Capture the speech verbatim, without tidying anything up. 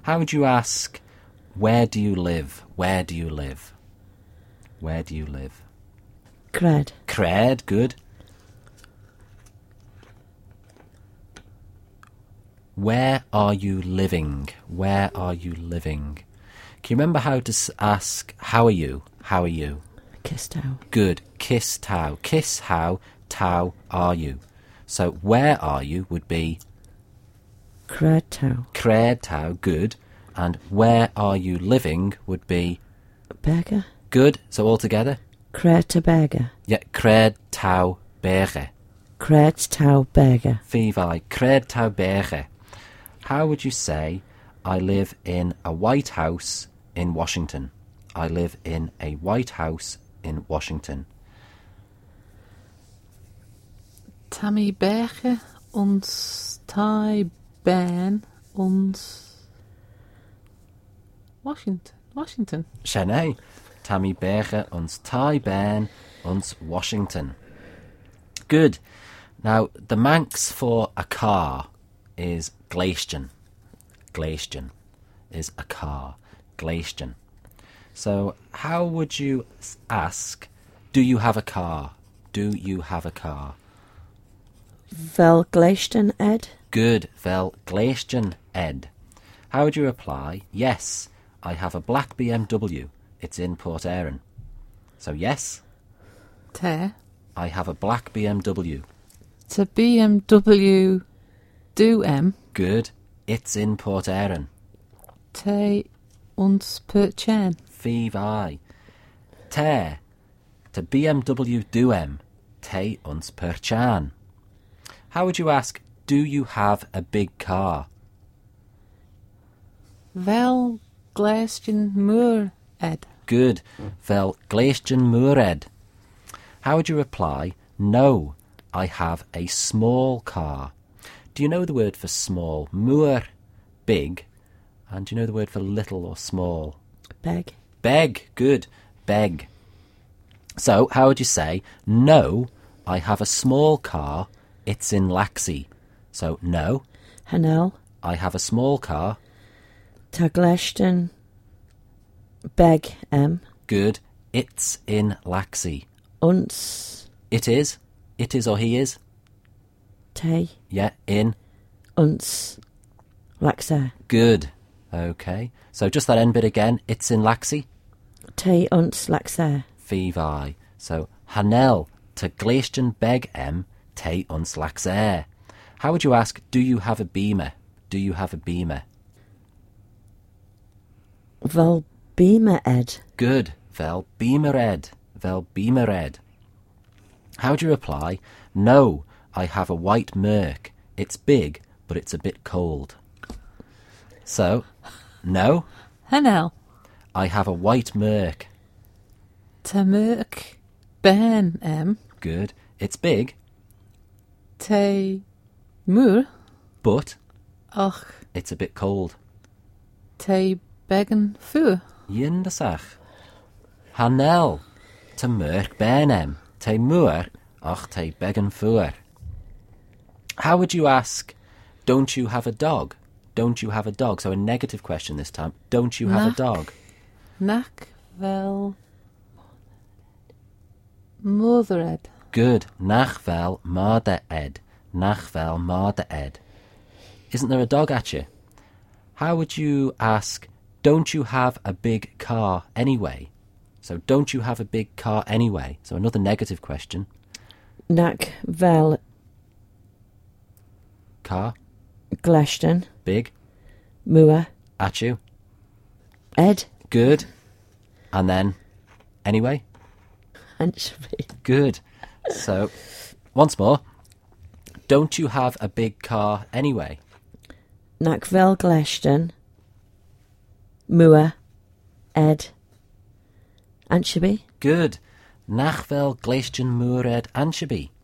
How would you ask, where do you live? Where do you live? Where do you live? Cred. Cred, good. Where are you living? Where are you living? Can you remember how to s- ask, how are you? How are you? Kiss tau. Good. Kiss tau. Kiss how, tau are you? So where are you would be Cred tau. cred tau, good. And where are you living would be Berger. good. So all together? Cred to Berger. Yeah, cred tau berge. Cred tau Berger. Fifi, cred tau berge. How would you say, I live in a White House in Washington? I live in a White House in Washington. Tammy Berge und Tai Ben und Washington. Washington. Schöne. Tammy Berge und Tai Ben und Washington. Good. Now, the Manx for a car is Glacian. Glacian is a car. Glacian. So, how would you ask, do you have a car? Do you have a car? Vel Gleiston Ed. Good. Vel Glacian Ed. How would you reply, yes, I have a black B M W. It's in Port Erin. So, yes, Te. I have a black B M W. Te B M W do em. Good. It's in Port Erin. Te uns per chen. Fi vai. Te. Te B M W do em. Te uns per chan. How would you ask, do you have a big car? Vel Gleiston Moor Ed. Good. Vel Glacian Mured. How would you reply, no, I have a small car? Do you know the word for small? Moor, big. And do you know the word for little or small? Beg. Beg. Good. Beg. So, how would you say, no, I have a small car, it's in Laxey. So, no, Hanel. I have a small car. Ta Gleiston Beg em. Good. It's in Laxey. Uns It is. It is or he is. Te. Yeah, in. Uns Laxer. Good. Okay. So just that end bit again. It's in Laxey. Te uns Laxer. Fi vai. So, Hanel te Glacian beg em te uns Laxer. How would you ask, do you have a beamer? Do you have a beamer? Vel Beamer Ed. Good. Vel beamer ed. Vel beamer ed. How would you reply? No, I have a white Merc. It's big, but it's a bit cold. So, no, Hanel. I have a white Merc. Te Merk Ben em. Good. It's big, Te Moor. but Och. it's a bit cold. Te Begen Fu. Yindasach. Hanel te Merc benem. Te moor och te begen fuer. How would you ask, don't you have a dog? Don't you have a dog? So a negative question this time. Don't you have Nac. a dog? Nac vel Mother Ed. Good. Nach vel marde ed. Nach vel marde ed. Isn't there a dog at you? How would you ask, don't you have a big car anyway? So don't you have a big car anyway? So another negative question. Nac Vel Car, Gleiston big, Moor at you. Ed. Good. And then, anyway? Anchovy. Good. So, once more. Don't you have a big car anyway? Nac Vel Gleiston Moor Ed. Anchovy. Good. Nach vel Glacian Mured Anshabi.